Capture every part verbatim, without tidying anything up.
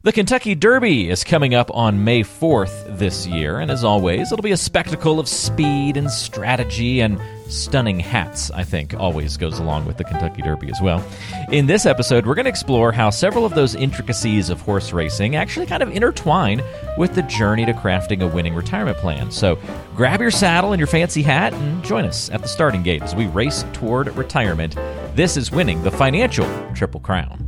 The Kentucky Derby is coming up on May fourth this year, and as always, it'll be a spectacle of speed and strategy and stunning hats, I think, always goes along with the Kentucky Derby as well. In this episode, we're going to explore how several of those intricacies of horse racing actually kind of intertwine with the journey to crafting a winning retirement plan. So grab your saddle and your fancy hat and join us at the starting gate as we race toward retirement. This is Winning the Financial Triple Crown.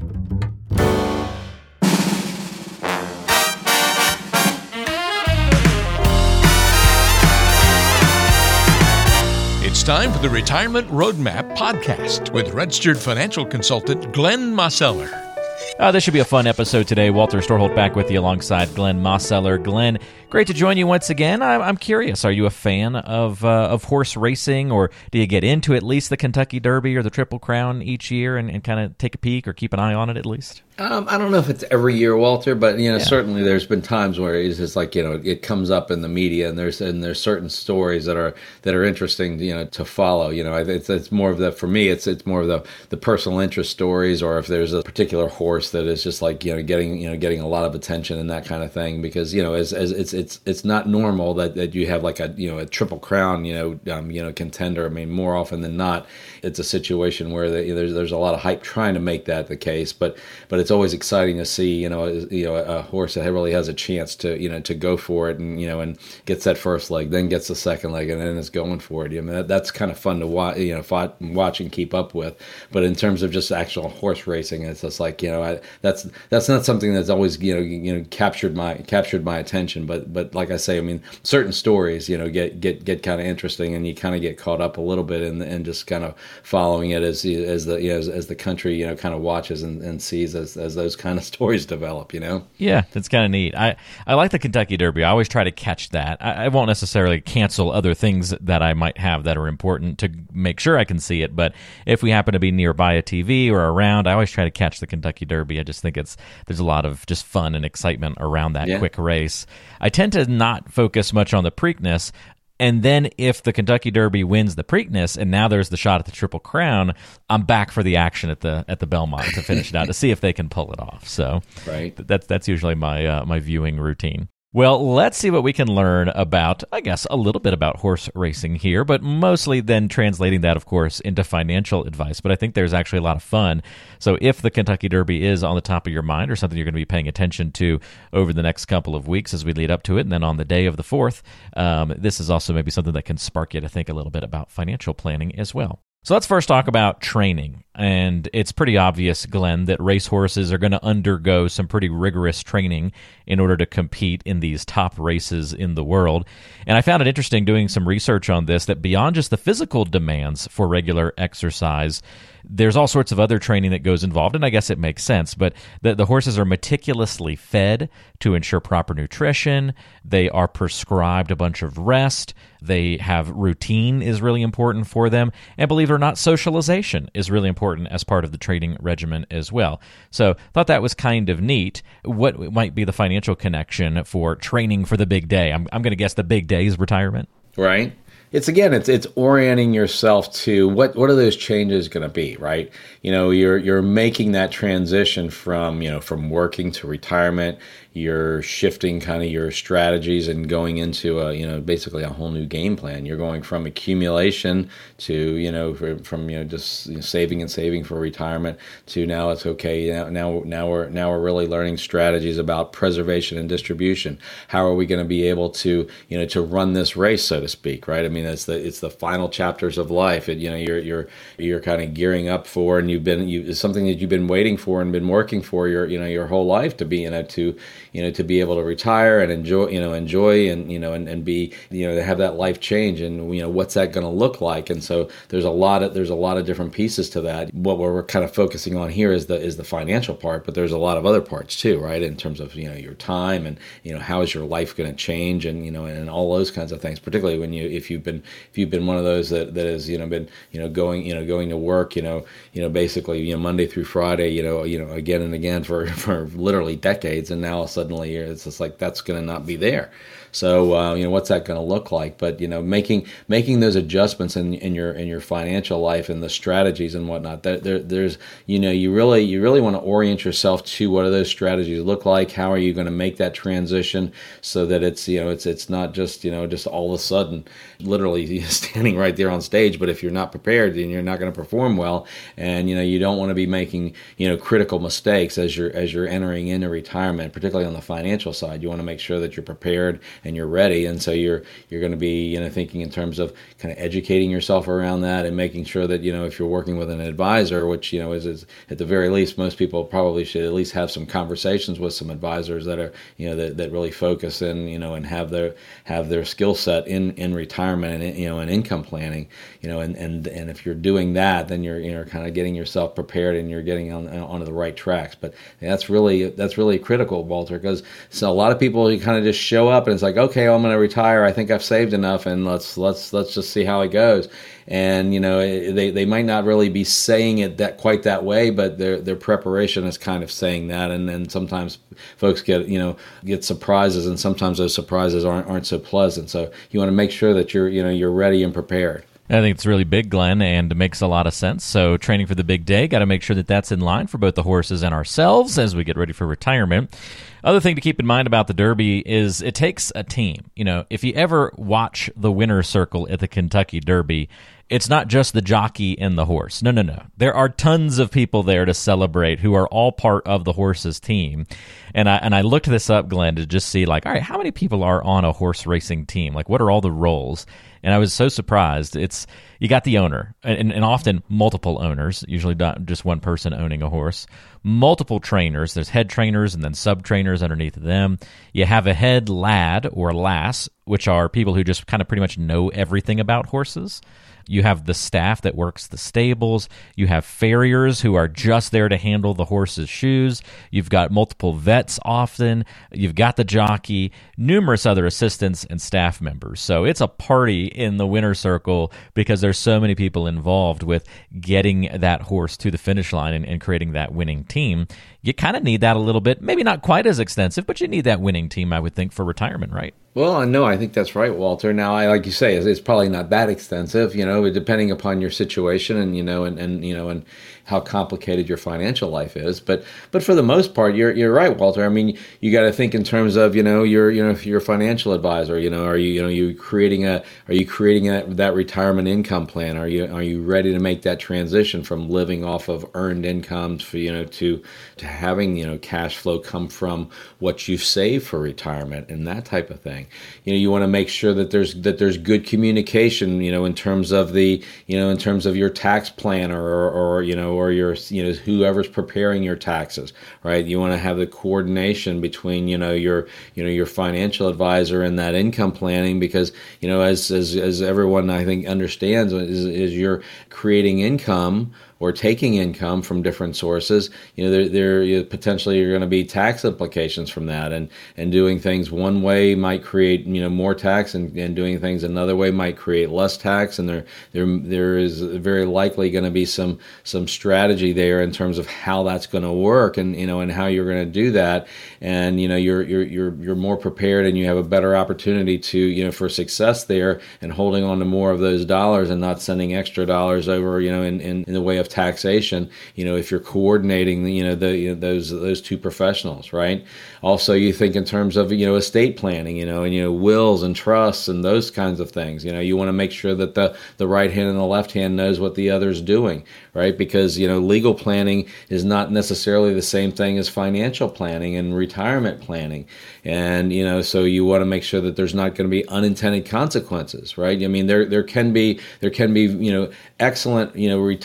It's time for the Retirement Roadmap podcast with registered financial consultant Glenn Mosseller. Uh, this should be a fun episode today. Walter Storholt back with you alongside Glenn Mosseller. Glenn, great to join you once again. I'm, I'm curious, are you a fan of uh, of horse racing, or do you get into at least the Kentucky Derby or the Triple Crown each year and, and kind of take a peek or keep an eye on it at least? Um, I don't know if it's every year, Walter, but you know, Yeah. certainly there's been times where it's just like, you know, it comes up in the media, and there's and there's certain stories that are that are interesting, you know, to follow. You know, it's it's more of the for me, it's it's more of the the personal interest stories, or if there's a particular horse that is just like, you know, getting you know getting a lot of attention and that kind of thing, because you know, as as it's it's it's not normal that, that you have like a you know a Triple Crown you know um, you know contender. I mean, more often than not, it's a situation where they, there's there's a lot of hype trying to make that the case, but but it's always exciting to see, you know, you know, a horse that really has a chance to, you know, to go for it, and you know, and gets that first leg, then gets the second leg, and then is going for it. I mean, that, that's kind of fun to watch, you know, watch and keep up with. But in terms of just actual horse racing, it's just like, you know, I, that's that's not something that's always, you know, you know, captured my captured my attention. But but like I say, I mean, certain stories, you know, get get get kind of interesting, and you kind of get caught up a little bit in and just kind of following it as as the you know, as, as the country, you know, kind of watches and, and sees as as those kind of stories develop, you know? Yeah, that's kind of neat. I, I like the Kentucky Derby. I always try to catch that. I, I won't necessarily cancel other things that I might have that are important to make sure I can see it, but if we happen to be nearby a T V or around, I always try to catch the Kentucky Derby. I just think it's there's a lot of just fun and excitement around that Yeah. quick race. I tend to not focus much on the Preakness. And then if the Kentucky Derby wins the Preakness, and now there's the shot at the Triple Crown, I'm back for the action at the at the Belmont to finish it out to see if they can pull it off. So Right. that's that's usually my uh, my viewing routine. Well, let's see what we can learn about, I guess, a little bit about horse racing here, but mostly then translating that, of course, into financial advice. But I think there's actually a lot of fun. So if the Kentucky Derby is on the top of your mind, or something you're going to be paying attention to over the next couple of weeks as we lead up to it, and then on the day of the fourth, um, this is also maybe something that can spark you to think a little bit about financial planning as well. So let's first talk about training. And it's pretty obvious, Glenn, that racehorses are going to undergo some pretty rigorous training in order to compete in these top races in the world. And I found it interesting doing some research on this, that beyond just the physical demands for regular exercise, there's all sorts of other training that goes involved, and I guess it makes sense, but the, the horses are meticulously fed to ensure proper nutrition. They are prescribed a bunch of rest. They have routine is really important for them. And believe it or not, socialization is really important as part of the training regimen as well. So thought that was kind of neat. What might be the financial connection for training for the big day? I'm, I'm going to guess the big day is retirement. Right. It's again, it's it's orienting yourself to what what are those changes going to be, right? You know, you're you're making that transition from you know from working to retirement. You're shifting kind of your strategies and going into a you know basically a whole new game plan. You're going from accumulation to you know from, from you know just you know, saving and saving for retirement to now it's okay. Now now now we're now we're really learning strategies about preservation and distribution. How are we going to be able to you know to run this race, so to speak, right? I mean, it's the it's the final chapters of life. It, you know, you're you're you're kind of gearing up for, and you've been you it's something that you've been waiting for and been working for your you know your whole life to be you know to you know to be able to retire and enjoy you know enjoy and you know and, and be you know to have that life change, and you know what's that going to look like. And so there's a lot of there's a lot of different pieces to that. What we're kind of focusing on here is the is the financial part, but there's a lot of other parts too, right? In terms of you know your time and you know how is your life going to change, and you know and all those kinds of things. Particularly when you if you've been been if you've been one of those that, that has you know been you know going you know going to work you know you know basically you know Monday through Friday you know you know again and again for for literally decades, and now suddenly it's just like that's going to not be there. So uh, you know what's that going to look like? But you know making making those adjustments in, in your in your financial life and the strategies and whatnot. There, there, there's you know you really you really want to orient yourself to what do those strategies look like? How are you going to make that transition so that it's you know it's it's not just you know just all of a sudden literally standing right there on stage. But if you're not prepared, then you're not going to perform well. And you know you don't want to be making you know critical mistakes as you're as you're entering into retirement, particularly on the financial side. You want to make sure that you're prepared and you're ready, and so you're you're going to be you know thinking in terms of kind of educating yourself around that and making sure that you know if you're working with an advisor, which you know is, is at the very least most people probably should at least have some conversations with some advisors that are you know that, that really focus in you know and have their have their skill set in, in retirement and you know and income planning you know and, and and if you're doing that, then you're you know kind of getting yourself prepared and you're getting on onto the right tracks. But that's really that's really critical, Walter, because so a lot of people you kind of just show up and it's like, okay, I'm going to retire. I think I've saved enough, and let's let's let's just see how it goes. And you know, they, they might not really be saying it that quite that way, but their their preparation is kind of saying that. And then sometimes folks get you know get surprises, and sometimes those surprises aren't aren't so pleasant. So you want to make sure that you're you know you're ready and prepared. I think it's really big, Glenn, and makes a lot of sense. So training for the big day, got to make sure that that's in line for both the horses and ourselves as we get ready for retirement. Other thing to keep in mind about the Derby is it takes a team. You know, if you ever watch the winner's circle at the Kentucky Derby, it's not just the jockey and the horse. No, no, no. There are tons of people there to celebrate who are all part of the horse's team. And I and I looked this up, Glenn, to just see, like, all right, how many people are on a horse racing team? Like, what are all the roles? And I was so surprised. It's you got the owner, and, and often multiple owners, usually not just one person owning a horse. Multiple trainers. There's head trainers and then sub-trainers underneath them. You have a head lad or lass, which are people who just kind of pretty much know everything about horses. You have the staff that works the stables. You have farriers who are just there to handle the horse's shoes. You've got multiple vets often. You've got the jockey, numerous other assistants and staff members. So it's a party in the winner's circle because there's so many people involved with getting that horse to the finish line and, and creating that winning team. You kind of need that a little bit. Maybe not quite as extensive, but you need that winning team, I would think, for retirement, right? Well, no, I think that's right, Walter. Now, I like you say, it's, it's probably not that extensive, you know, depending upon your situation and you know, and, and you know, and how complicated your financial life is. But but for the most part, you're you're right, Walter. I mean, you got to think in terms of you know your you know if you're a financial advisor, you know, are you you know you creating a are you creating a, that retirement income plan? Are you are you ready to make that transition from living off of earned incomes for you know to to having you know cash flow come from what you've saved for retirement and that type of thing? You know, you want to make sure that there's that there's good communication, you know, in terms of the, you know, in terms of your tax planner or, or you know, or your, you know, whoever's preparing your taxes, right? You want to have the coordination between, you know, your, you know, your financial advisor and that income planning because, you know, as as as everyone I think understands, is, is you're creating income or taking income from different sources, you know, there, there you potentially are going to be tax implications from that, and and doing things one way might create you know more tax, and, and doing things another way might create less tax, and there there there is very likely going to be some some strategy there in terms of how that's going to work, and you know and how you're going to do that, and you know you're you're you're you're more prepared, and you have a better opportunity to you know for success there, and holding on to more of those dollars and not sending extra dollars over you know in, in, in the way of taxation, you know, if you're coordinating, you know, the, you know, those those two professionals, right? Also, you think in terms of, you know, estate planning, you know, and, you know, wills and trusts and those kinds of things. You know, you want to make sure that the, the right hand and the left hand knows what the other's doing, right? Because, you know, legal planning is not necessarily the same thing as financial planning and retirement planning. And, you know, so you want to make sure that there's not going to be unintended consequences, right? I mean, there there can be, there can be, you know, excellent, you know, retirement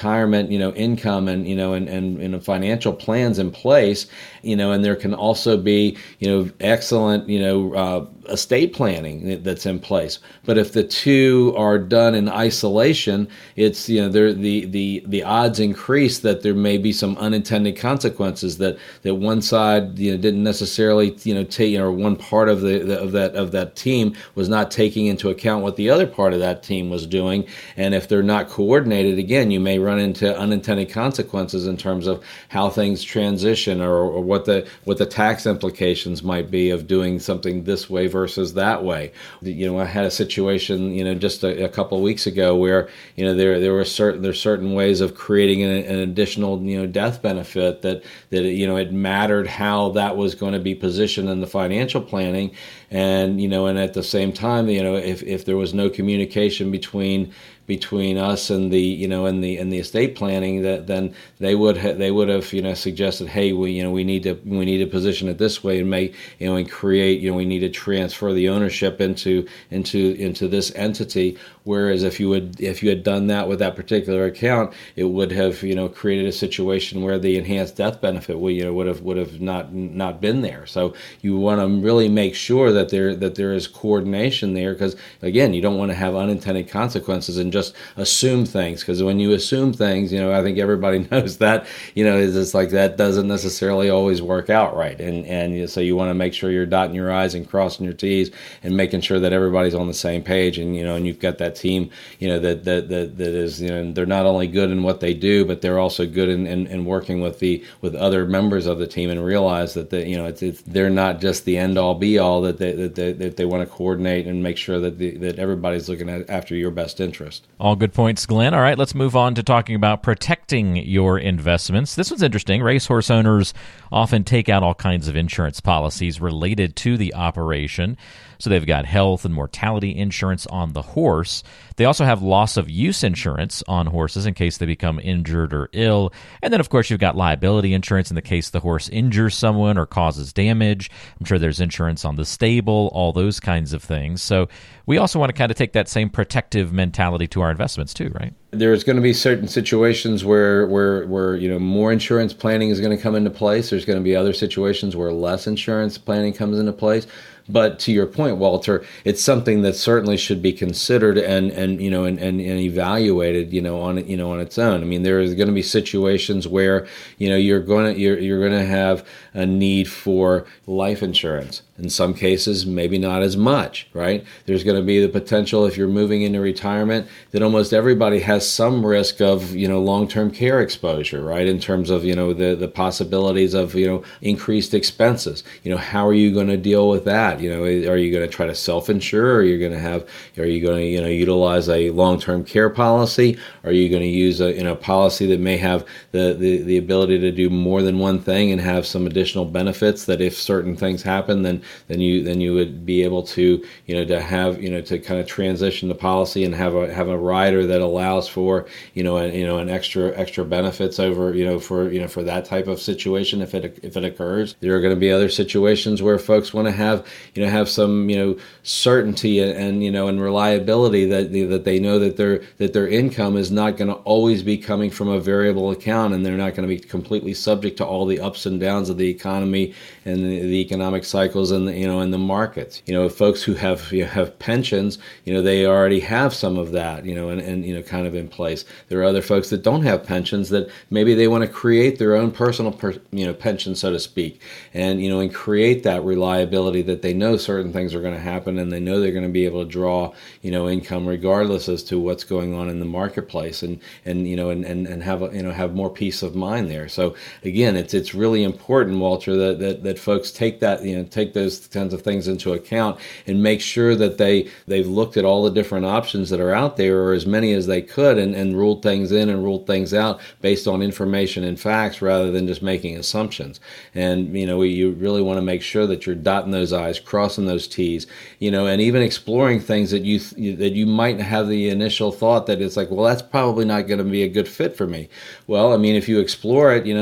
significant, you know, income and, you know, and, and, and financial plans in place, you know, and there can also be, you know, excellent, you know, uh, estate planning that's in place. But if the two are done in isolation, it's, you know, there the the the odds increase that there may be some unintended consequences that that one side, you know, didn't necessarily, you know, take, or one part of the, the of that of that team was not taking into account what the other part of that team was doing. And if they're not coordinated, again, you may run into unintended consequences in terms of how things transition, or, or what the what the tax implications might be of doing something this way versus that way. You know, I had a situation, you know, just a, a couple of weeks ago where, you know, there there were certain there's certain ways of creating an, an additional, you know, death benefit that that you know, it mattered how that was going to be positioned in the financial planning. And, you know, and at the same time, you know, if, if there was no communication between between us and the, you know, and the and the estate planning, that then they would ha- they would have, you know, suggested, hey, we, you know, we need to we need to position it this way and make, you know, and create, you know, we need to transfer the ownership into into into this entity. Whereas if you would if you had done that with that particular account, it would have, you know, created a situation where the enhanced death benefit would, you know, would have would have not not been there. So you want to really make sure that there that there is coordination there, because again, you don't want to have unintended consequences and just assume things, because when you assume things, you know, I think everybody knows that, you know, it's just like that doesn't necessarily always work out right. And and so you want to make sure you're dotting your I's and crossing your T's and making sure that everybody's on the same page. And, you know, and you've got that team, you know, that that that, that is, you know, they're not only good in what they do, but they're also good in, in, in working with the with other members of the team, and realize that the, you know, it's, it's they're not just the end all be all, that they that they, that they want to coordinate and make sure that the, that everybody's looking at after your best interest. All good points, Glenn. All right, let's move on to talking about protecting your investments. This one's interesting. Racehorse owners often take out all kinds of insurance policies related to the operation. So they've got health and mortality insurance on the horse. They also have loss of use insurance on horses in case they become injured or ill. And then, of course, you've got liability insurance in the case the horse injures someone or causes damage. I'm sure there's insurance on the stable, all those kinds of things. So we also want to kind of take that same protective mentality to our investments too, right? There's going to be certain situations where, where, where, you know, more insurance planning is going to come into place. There's going to be other situations where less insurance planning comes into place. But to your point, Walter, it's something that certainly should be considered and, and you know and, and, and evaluated, you know, on you know on its own. I mean, there is going to be situations where, you know, you're going to you're you're going to have a need for life insurance. In some cases, maybe not as much, right? There's going to be the potential, if you're moving into retirement, that almost everybody has some risk of, you know, long-term care exposure, right? In terms of, you know, the, the possibilities of, you know, increased expenses. You know, how are you going to deal with that? You know, are you going to try to self-insure? Or are you going to have, are you going to, you know, utilize a long-term care policy? Are you going to use a, you know, policy that may have the, the, the ability to do more than one thing and have some additional benefits that if certain things happen, then then you then you would be able to, you know, to have, you know, to kind of transition the policy and have a have a rider that allows for, you know, a, you know, an extra extra benefits over, you know, for, you know, for that type of situation if it if it occurs. There are going to be other situations where folks want to have, you know, have some, you know, certainty and, and you know, and reliability that that they know that their that their income is not going to always be coming from a variable account, and they're not going to be completely subject to all the ups and downs of the economy and the, the economic cycles and the, you know, in the markets. You know, folks who have you know, have pensions, you know, they already have some of that, you know, and, and you know, kind of in place. There are other folks that don't have pensions that maybe they want to create their own personal, per, you know, pension, so to speak, and you know, and create that reliability that they know certain things are going to happen, and they know they're going to be able to draw, you know, income regardless as to what's going on in the marketplace, and and you know, and and, and have a, you know have more peace of mind there. So again, it's it's really important, Walter, that that that folks take that, you know, take those kinds of things into account and make sure that they they've looked at all the different options that are out there, or as many as they could, and, and ruled things in and ruled things out based on information and facts rather than just making assumptions. And you know, you really want to make sure that you're dotting those I's, crossing those T's, you know, and even exploring things that you that you might have the initial thought that it's like, well, that's probably not going to be a good fit for me. Well, I mean, if you explore it, you know,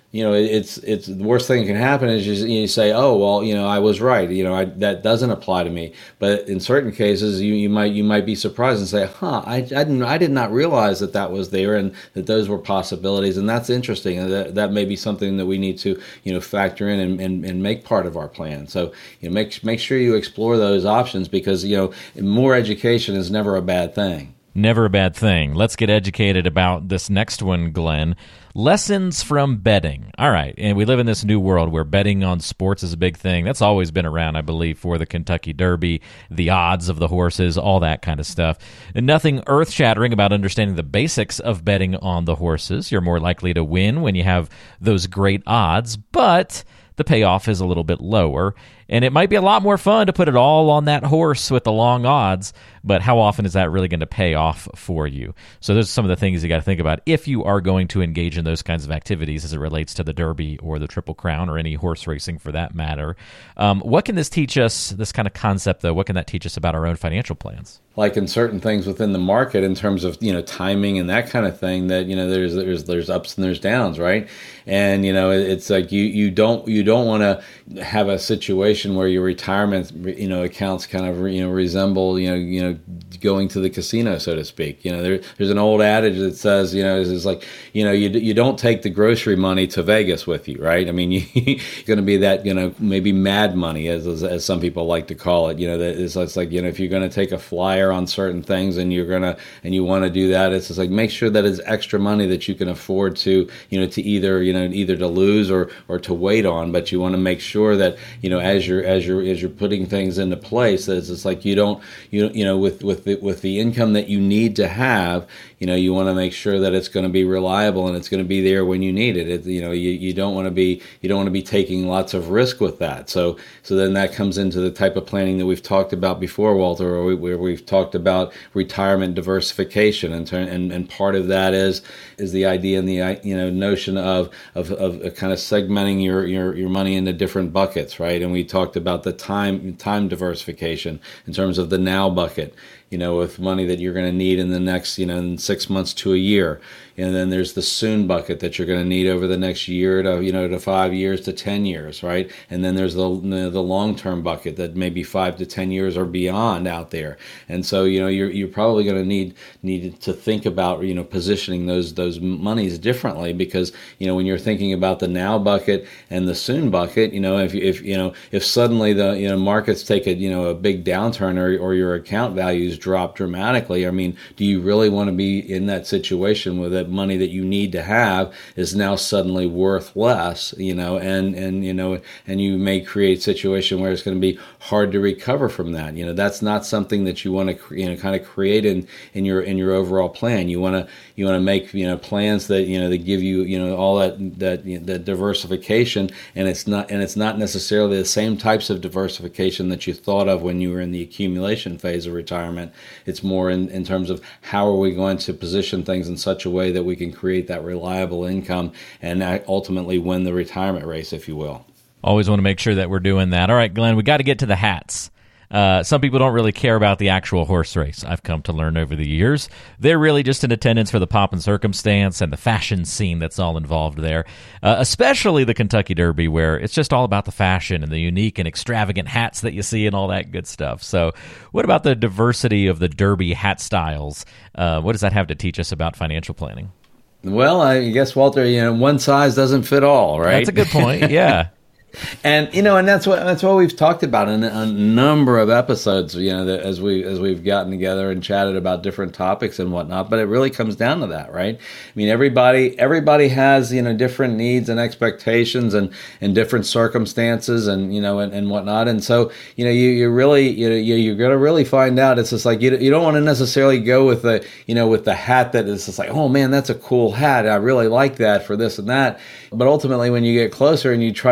you know, it's it's the worst thing that can happen is you, you say, oh well, you know, I was right. You know, I, that doesn't apply to me. But in certain cases, you, you might you might be surprised and say, huh, I, I didn't I did not realize that that was there and that those were possibilities, and that's interesting. And that that may be something that we need to you know factor in and, and, and make part of our plan. So you know, make make sure you explore those options, because you know more education is never a bad thing. Never a bad thing. Let's get educated about this next one, Glenn. Lessons from betting. All right, and we live in this new world where betting on sports is a big thing. That's always been around, I believe, for the Kentucky Derby, the odds of the horses, all that kind of stuff. And nothing earth-shattering about understanding the basics of betting on the horses. You're more likely to win when you have those great odds, but the payoff is a little bit lower. And it might be a lot more fun to put it all on that horse with the long odds, but how often is that really going to pay off for you? So those are some of the things you got to think about if you are going to engage in those kinds of activities as it relates to the Derby or the Triple Crown or any horse racing for that matter. Um, what can this teach us, this kind of concept, though, what can that teach us about our own financial plans? Like in certain things within the market in terms of, you know, timing and that kind of thing, that, you know, there's there's there's ups and there's downs, right? And, you know, it's like you you don't you don't want to have a situation where your retirement, you know, accounts kind of, you know, resemble, you know, you know, going to the casino, so to speak. You know, there, there's an old adage that says, you know, it's like, you know, you you don't take the grocery money to Vegas with you, right? I mean, you, you're going to be that, you know, maybe mad money, as, as as some people like to call it. You know, that it's, it's like, you know, if you're going to take a flyer on certain things and you're gonna and you want to do that, it's just like make sure that it's extra money that you can afford to, you know, to either, you know, either to lose or or to wait on. But you want to make sure that, you know, as you're as you're as you're putting things into place, that it's like you don't you you know with with the, with the income that you need to have, you know, you want to make sure that it's going to be reliable and it's going to be there when you need it. It you know, you, you don't want to be you don't want to be taking lots of risk with that. So so then that comes into the type of planning that we've talked about before, Walter, where, we, where we've talked about retirement diversification, and and and part of that is is the idea and the you know notion of of of kind of segmenting your your your money into different buckets, right? And we talked about the time time diversification in terms of the now bucket, you know, with money that you're going to need in the next, you know, in six months to a year. And then there's the soon bucket that you're going to need over the next year to, you know, to five years to ten years, right? And then there's the the long-term bucket that maybe five to ten years or beyond out there. And so, you know, you're you're probably going to need need to think about, you know, positioning those those monies differently, because, you know, when you're thinking about the now bucket and the soon bucket, you know, if if you know if suddenly the you know markets take a you know a big downturn, or or your account values drop dramatically, I mean, do you really want to be in that situation where that money that you need to have is now suddenly worth less, you know, and, and, you know, and you may create a situation where it's going to be hard to recover from that. You know, that's not something that you want to, you know, kind of create in, in your, in your overall plan. You want to, you want to make, you know, plans that, you know, that give you, you know, all that, that, you know, that diversification, and it's not, and it's not necessarily the same types of diversification that you thought of when you were in the accumulation phase of retirement. It's more in, in terms of how are we going to position things in such a way that we can create that reliable income and ultimately win the retirement race, if you will. Always want to make sure that we're doing that. All right, Glenn, we got to get to the hats. Uh, some people don't really care about the actual horse race, I've come to learn over the years. They're really just in attendance for the pomp and circumstance and the fashion scene that's all involved there, uh, especially the Kentucky Derby, where it's just all about the fashion and the unique and extravagant hats that you see and all that good stuff. So what about the diversity of the Derby hat styles? Uh, what does that have to teach us about financial planning? Well, I guess, Walter, you know, one size doesn't fit all, right? That's a good point, yeah. And you know, and that's what that's what we've talked about in a number of episodes. You know, that as we as we've gotten together and chatted about different topics and whatnot. But it really comes down to that, right? I mean, everybody everybody has you know different needs and expectations and, and different circumstances and you know and, and whatnot. And so you know, you you really you know you you're gonna really find out. It's just like you you don't want to necessarily go with the you know with the hat that is just like, oh man, that's a cool hat. I really like that for this and that. But ultimately, when you get closer and you try to try it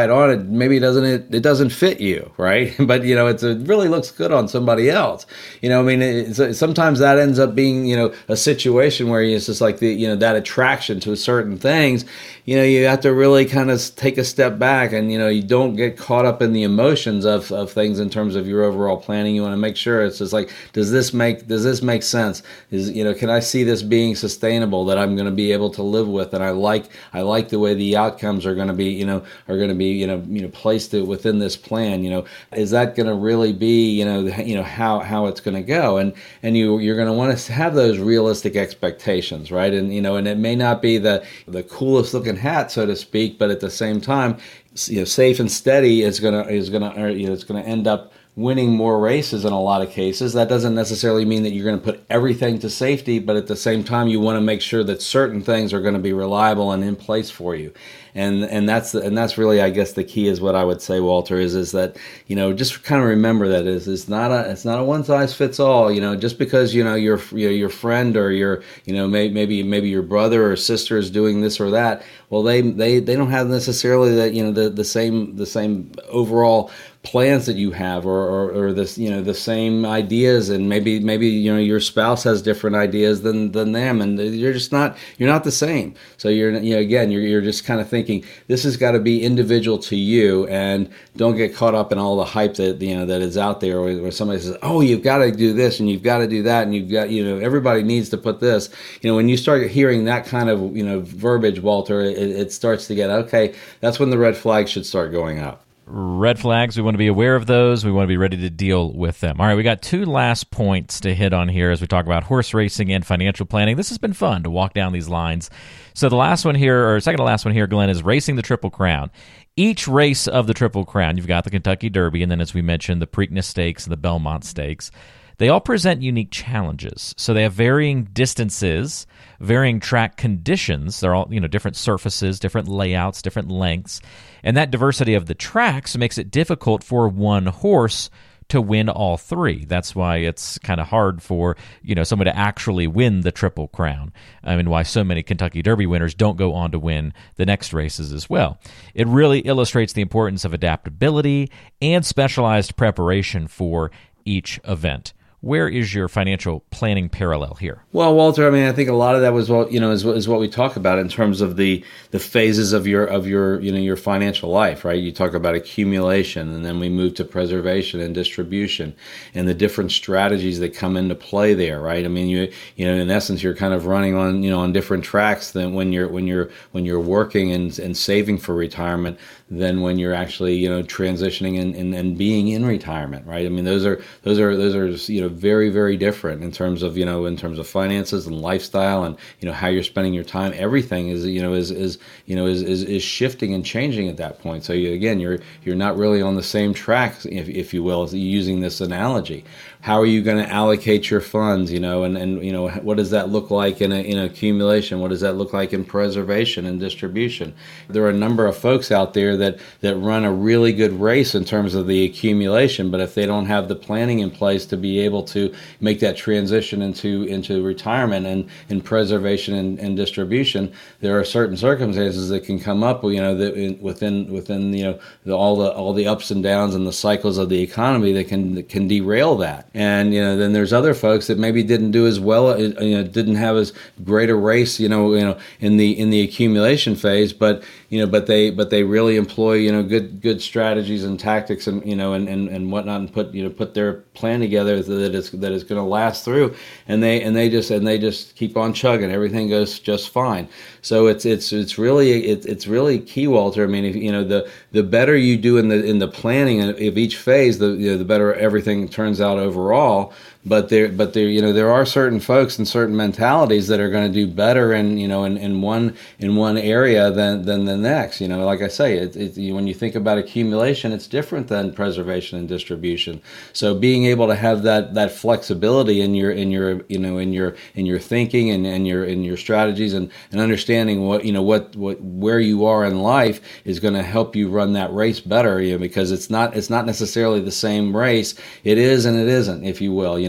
tried on, it maybe it doesn't it, it doesn't fit you, right? But you know, it's, it really looks good on somebody else. You know, I mean, it's, sometimes that ends up being, you know, a situation where it's just like the, you know, that attraction to certain things. You know, you have to really kind of take a step back, and you know, you don't get caught up in the emotions of, of things in terms of your overall planning. You want to make sure it's just like, does this make does this make sense? Is, you know, can I see this being sustainable, that I'm going to be able to live with, and I like I like the way the outcomes are going to be, you know, are going to be, you know, you know, placed within this plan. You know, is that going to really be, you know, you know how how it's going to go, and and you you're going to want to have those realistic expectations, right? And you know, and it may not be the the coolest looking hat, so to speak, but at the same time, you know, safe and steady is gonna is gonna you know it's gonna end up winning more races in a lot of cases. That doesn't necessarily mean that you're going to put everything to safety, but at the same time, you want to make sure that certain things are going to be reliable and in place for you. And and that's and that's really, I guess, the key is what I would say, Walter, is is that, you know, just kind of remember that is it's not a it's not a one size fits all. You know, just because, you know, your you know, your friend or your, you know, may, maybe maybe your brother or sister is doing this or that, well, they they they don't have necessarily that, you know, the the same the same overall plans that you have, or, or or this, you know, the same ideas, and maybe maybe you know, your spouse has different ideas than than them, and you're just not you're not the same. So you're, you know, again, you're you're just kind of thinking this has got to be individual to you, and don't get caught up in all the hype that, you know, that is out there, where, where somebody says, oh, you've got to do this and you've got to do that, and you've got, you know, everybody needs to put this. You know, when you start hearing that kind of, you know, verbiage, Walter, it, it starts to get, okay, that's when the red flags should start going up. Red flags, we want to be aware of those. We want to be ready to deal with them. All right, we got two last points to hit on here as we talk about horse racing and financial planning. This has been fun to walk down these lines. So the last one here, or second to last one here, Glenn, is racing the Triple Crown. Each race of the Triple Crown, you've got the Kentucky Derby, and then as we mentioned, the Preakness Stakes and the Belmont Stakes. They all present unique challenges. So they have varying distances, varying track conditions. They're all, you know, different surfaces, different layouts, different lengths. And that diversity of the tracks makes it difficult for one horse to win all three. That's why it's kind of hard for, you know, someone to actually win the Triple Crown. I mean, why so many Kentucky Derby winners don't go on to win the next races as well. It really illustrates the importance of adaptability and specialized preparation for each event. Where is your financial planning parallel here? Well, Walter, I mean, I think a lot of that was what, you know, is, is what we talk about in terms of the the phases of your of your you know your financial life, right? You talk about accumulation, and then we move to preservation and distribution, and the different strategies that come into play there, right? I mean, you you know, in essence, you're kind of running on, you know, on different tracks than when you're when you're when you're working and and saving for retirement than when you're actually, you know, transitioning and, and, and being in retirement, right? I mean, those are those are those are you know very very different in terms of, you know, in terms of finances and lifestyle, and you know how you're spending your time. Everything is, you know, is is you know is is, is shifting and changing at that point. So you, again, you're you're not really on the same track, if if you will, using this analogy. How are you going to allocate your funds, you know, and, and you know, what does that look like in a, in accumulation? What does that look like in preservation and distribution? There are a number of folks out there that, that run a really good race in terms of the accumulation, but if they don't have the planning in place to be able to make that transition into into retirement and in preservation and, and distribution, there are certain circumstances that can come up, you know, that in, within within you know the, all the all the ups and downs and the cycles of the economy that can that can derail that. And, you know, then there's other folks that maybe didn't do as well, you know, didn't have as great a race, you know, you know, in the in the accumulation phase, but, you know, but they but they really employ, you know, good good strategies and tactics and, you know, and, and, and whatnot, and put, you know, put their plan together that is that is going to last through, and they and they just and they just keep on chugging. Everything goes just fine. So it's it's it's really it, it's really key, Walter. I mean, if, you know, the the better you do in the in the planning of each phase, the you know, the better everything turns out overall. Overall, but there, but there, you know, there are certain folks and certain mentalities that are going to do better in, you know, in, in one in one area than than the next. You know, like I say, it, it, when you think about accumulation, it's different than preservation and distribution. So being able to have that that flexibility in your in your you know in your in your thinking and, and your in your strategies and, and understanding what you know what, what where you are in life is going to help you run that race better. You know, because it's not it's not necessarily the same race. It is and it isn't, if you will. You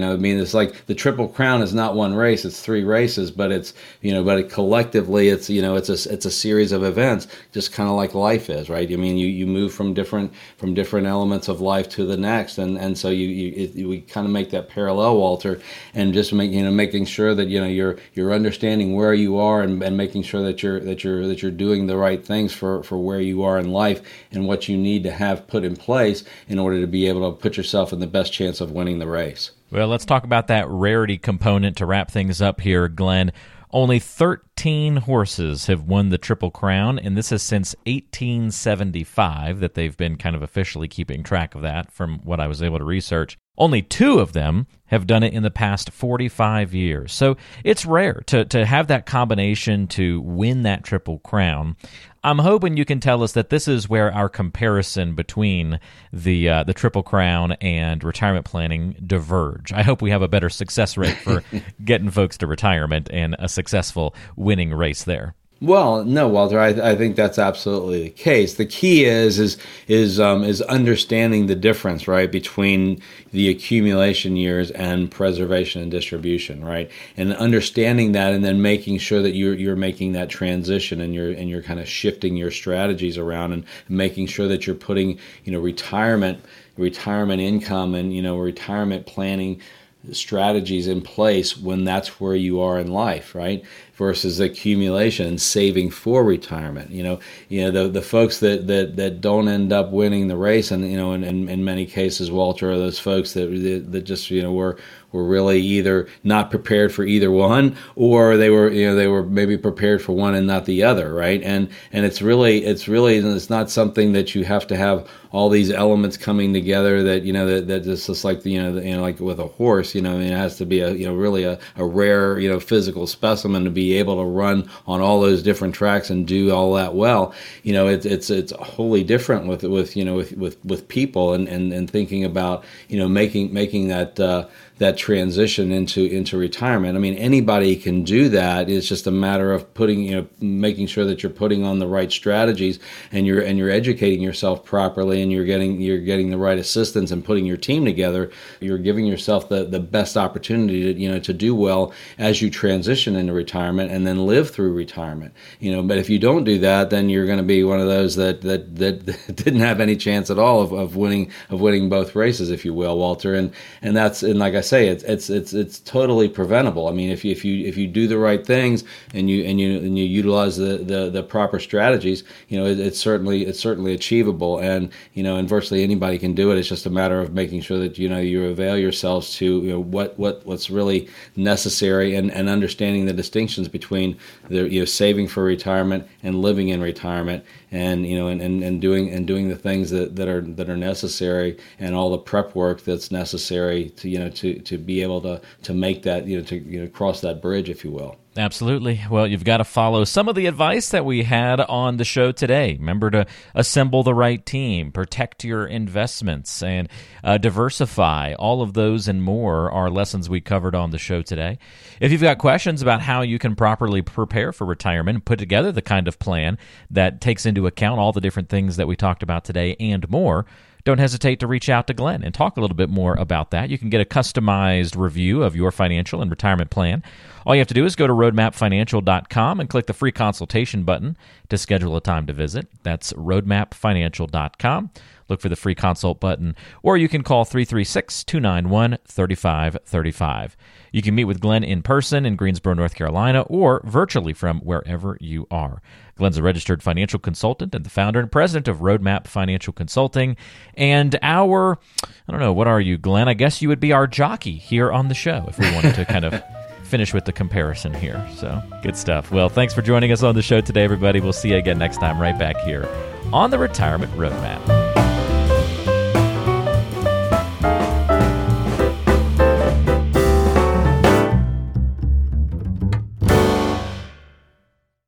know, I mean, it's like the Triple Crown is not one race; it's three races, but it's you know, but it collectively, it's you know, it's a it's a series of events, just kind of like life is, right? I mean, you, you move from different from different elements of life to the next, and, and so you, you it, we kind of make that parallel, Walter, and just make you know making sure that you know you're you're understanding where you are and, and making sure that you're that you're that you're doing the right things for, for where you are in life and what you need to have put in place in order to be able to put yourself in the best chance of winning the race. Well, let's talk about that rarity component to wrap things up here, Glenn. Only thirteen horses have won the Triple Crown, and this is since eighteen seventy-five that they've been kind of officially keeping track of that from what I was able to research. Only two of them have done it in the past forty-five years. So it's rare to, to have that combination to win that Triple Crown. I'm hoping you can tell us that this is where our comparison between the uh, the Triple Crown and retirement planning diverge. I hope we have a better success rate for getting folks to retirement and a successful winning race there. Well, no, Walter. I, I think that's absolutely the case. The key is is is um, is understanding the difference, right, between the accumulation years and preservation and distribution, right, and understanding that, and then making sure that you're you're making that transition, and you're and you're kind of shifting your strategies around, and making sure that you're putting you know retirement retirement income and you know retirement planning strategies in place when that's where you are in life, right? Versus accumulation and saving for retirement. You know, you know the the folks that that, that don't end up winning the race, and you know, in, in, in many cases, Walter, are those folks that that just you know were were really either not prepared for either one, or they were you know they were maybe prepared for one and not the other, right? And and it's really it's really it's not something that you have to have all these elements coming together that you know that that it's just like you know the, you know like with a horse, you know, I mean, it has to be a you know really a, a rare you know physical specimen to be able to run on all those different tracks and do all that well. You know, it's it's it's wholly different with with you know with with, with people and, and and thinking about you know making making that uh, that transition into into retirement. I mean, anybody can do that. It's just a matter of putting you know making sure that you're putting on the right strategies and you're and you're educating yourself properly, and you're getting you're getting the right assistance and putting your team together. You're giving yourself the, the best opportunity to you know to do well as you transition into retirement and then live through retirement. You know, but if you don't do that, then you're going to be one of those that that that didn't have any chance at all of, of winning of winning both races, if you will, Walter. And and that's and like I say, it's it's it's it's totally preventable. I mean, if you if you if you do the right things and you and you and you utilize the the, the proper strategies, you know, it, it's certainly it's certainly achievable. And you know, and virtually anybody can do it. It's just a matter of making sure that you know you avail yourselves to you know what what what's really necessary, and, and understanding the distinctions between the you know saving for retirement and living in retirement, and you know and, and, and doing and doing the things that, that are that are necessary, and all the prep work that's necessary to you know to, to be able to, to make that you know to you know cross that bridge, if you will. Absolutely. Well, you've got to follow some of the advice that we had on the show today. Remember to assemble the right team, protect your investments, and uh, diversify. All of those and more are lessons we covered on the show today. If you've got questions about how you can properly prepare for retirement and put together the kind of plan that takes into account all the different things that we talked about today and more, don't hesitate to reach out to Glenn and talk a little bit more about that. You can get a customized review of your financial and retirement plan. All you have to do is go to roadmap financial dot com and click the free consultation button to schedule a time to visit. That's roadmap financial dot com. Look for the free consult button, or you can call three three six, two nine one, three five three five. You can meet with Glenn in person in Greensboro, North Carolina, or virtually from wherever you are. Glenn's a registered financial consultant and the founder and president of Roadmap Financial Consulting. And our, I don't know, what are you, Glenn? I guess you would be our jockey here on the show if we wanted to kind of finish with the comparison here. So, good stuff. Well, thanks for joining us on the show today, everybody. We'll see you again next time right back here on the Retirement Roadmap.